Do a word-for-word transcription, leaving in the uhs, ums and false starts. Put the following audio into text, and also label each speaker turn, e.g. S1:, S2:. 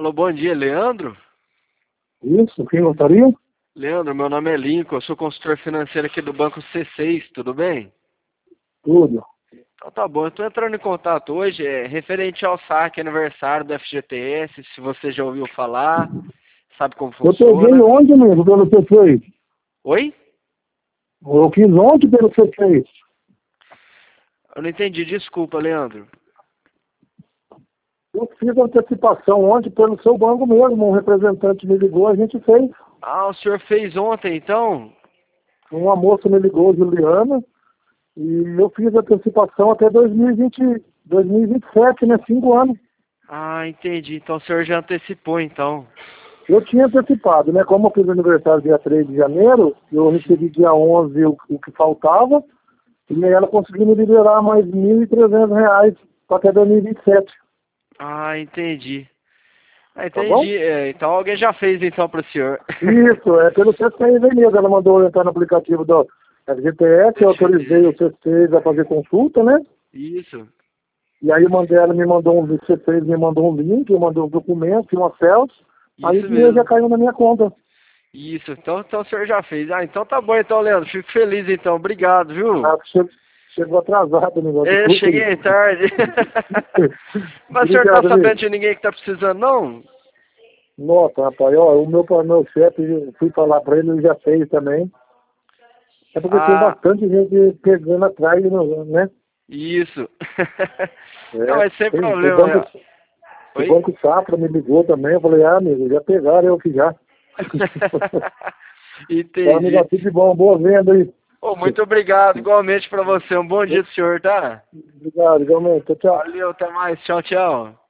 S1: Alô, bom dia, Leandro?
S2: Isso, quem gostaria?
S1: Leandro, meu nome é Lincoln, eu sou consultor financeiro aqui do Banco C seis, tudo bem?
S2: Tudo.
S1: Então tá bom, eu tô entrando em contato hoje, é referente ao saque aniversário do F G T S, se você já ouviu falar, sabe como
S2: Eu peguei
S1: funciona.
S2: ontem mesmo pelo C seis.
S1: Oi?
S2: Eu fiz ontem pelo C seis.
S1: Eu não entendi, desculpa, Leandro.
S2: Eu fiz a antecipação ontem pelo seu banco mesmo. Um representante me ligou, a gente fez.
S1: Ah, o senhor fez ontem, então?
S2: Uma moça me ligou, Juliana, e eu fiz a antecipação até dois mil e vinte, dois mil e vinte e sete, né? Cinco anos.
S1: Ah, entendi, então o senhor já antecipou, então.
S2: Eu tinha antecipado, né? Como eu fiz aniversário dia três de janeiro, eu recebi dia onze o, o que faltava, e aí ela conseguiu me liberar mais mil e trezentos reais para até dois mil e vinte e sete.
S1: Ah, entendi. Ah,
S2: Tá bom?
S1: entendi, é, então alguém já fez, então, pro senhor.
S2: Isso, é pelo C seis aí mesmo. Ela mandou eu entrar no aplicativo do F G T S, eu autorizei o C seis a fazer consulta, né?
S1: Isso.
S2: E aí eu mandei, ela me mandou um, o C seis me mandou um link, eu mandei um documento, uma selfie, aí o
S1: Isso
S2: dinheiro já
S1: mesmo.
S2: caiu na minha conta.
S1: Isso, então, então o senhor já fez. Ah, então tá bom então, Leandro. Fico feliz então. Obrigado, viu?
S2: Ah, che- chegou atrasado o negócio,
S1: É,
S2: desculpa aí.
S1: cheguei tarde. Mas o senhor tá
S2: Obrigado,
S1: sabendo
S2: amigo.
S1: de ninguém que tá precisando, não?
S2: Nossa, rapaz, ó, o meu, meu chefe, eu fui falar pra ele, ele já fez também. É porque tem
S1: Ah,
S2: bastante gente pegando atrás, né?
S1: isso. Não,
S2: É,
S1: mas sem
S2: tem, o
S1: problema.
S2: banco
S1: é.
S2: O
S1: Oi?
S2: Banco Safra me ligou também, eu falei, ah, amigo, já pegaram, eu que já. Tá, amigo,
S1: Entendi.
S2: tudo de bom, boa venda aí.
S1: Ô, muito obrigado, igualmente pra você. Um bom dia do senhor, tá?
S2: Obrigado, igualmente, tchau, tchau.
S1: Valeu, até mais. Tchau, tchau.